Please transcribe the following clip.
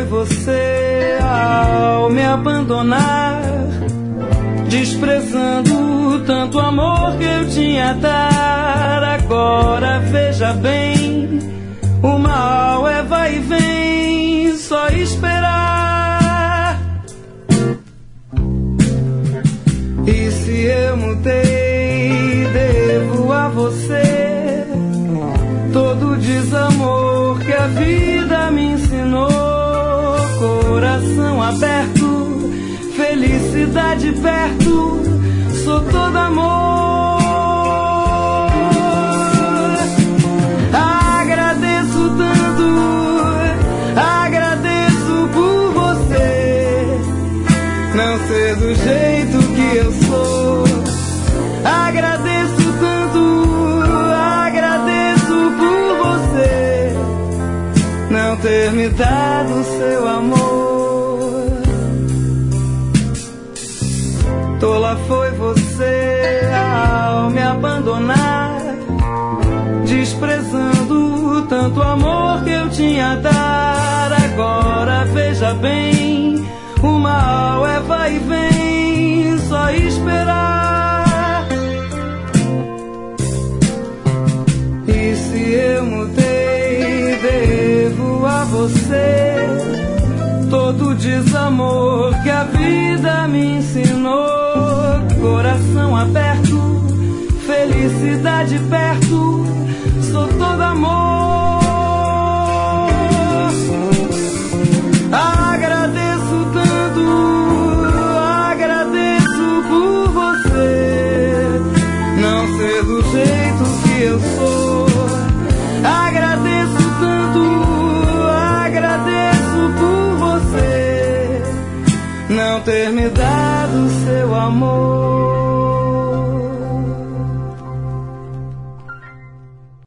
você ao me abandonar, desprezando tanto amor que eu tinha a dar. Agora veja bem, o mal é vai e vem, só esperar. E se eu mudei, devo a você todo o desamor que a vida me ensinou. Coração aberto, felicidade perto, sou todo amor. Agradeço tanto, agradeço por você não ser do jeito que eu sou. Agradeço tanto, agradeço por você não ter me dado seu amor. Tola foi você ao me abandonar, desprezando tanto amor que eu tinha a dar. Agora veja bem, o mal é vai e vem, só esperar. E se eu mudei, devo a você todo o desamor que a vida me ensinou. Coração aberto, felicidade perto, sou todo amor. Agradeço tanto, agradeço por você não ser do jeito que eu sou. Agradeço tanto, agradeço por você não ter me dado seu amor.